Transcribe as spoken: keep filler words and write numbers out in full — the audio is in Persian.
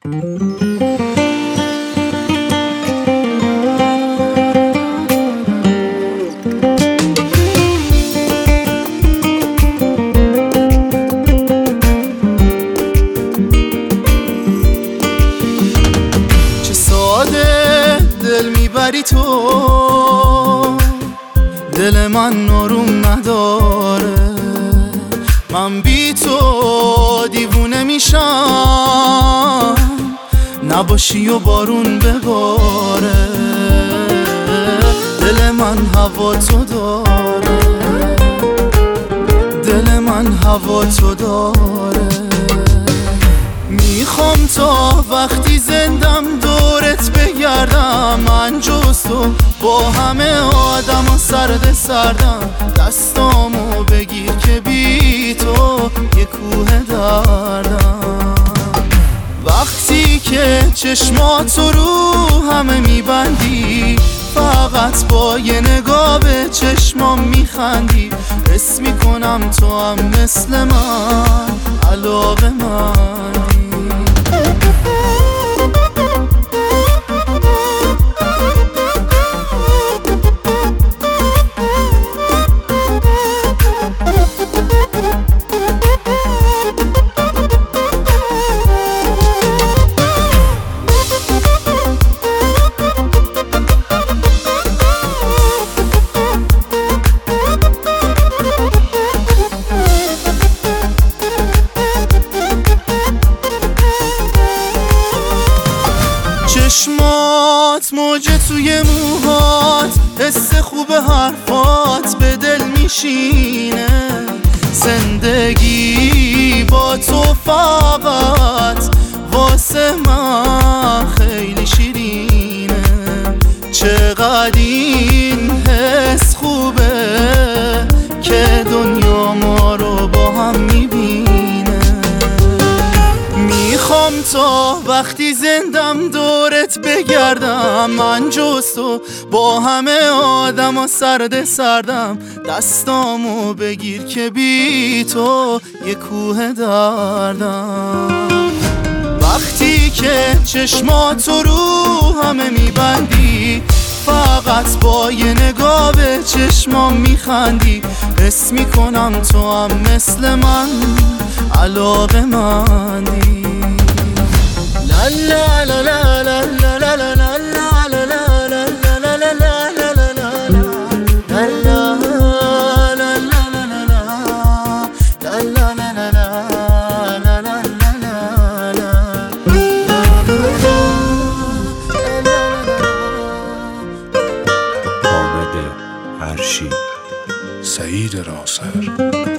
چه ساده دل میبری تو، دل من آروم نداره. من بی تو دیوونه میشم، نباشی و بارون بباره. دل من هوا تو داره، دل من هوا تو داره. میخوام تا وقتی زندم دورت بگردم، من جز تو با همه آدم ها سرد سردم. دستامو بگیر که بی تو یه کوه دردم. وقتی که چشماتو رو همه میبندی، فقط با یه نگاه به چشمام میخندی. حس میکنم تو هم مثل من علاقه مندی. چشمات موجه توی موهات، حس خوب حرفات به دل میشینه. زندگی با تو فقط واسه من خیلی شیرینه. چقدر این حس خوبه که دنیا ما رو با هم میبینه. میخوام تا وقتی زندم دورت بگردم، من جز تو با همه آدم ها سرد سردم. دستامو بگیر که بی تو یه کوه دردم. وقتی که چشماتو رو همه میبندی، فقط با یه نگاه به چشمام میخندی. حس میکنم تو هم مثل من علاقه مندی. لا لا لا لا لا لا لا لا حامد عرشی، سعید راسر.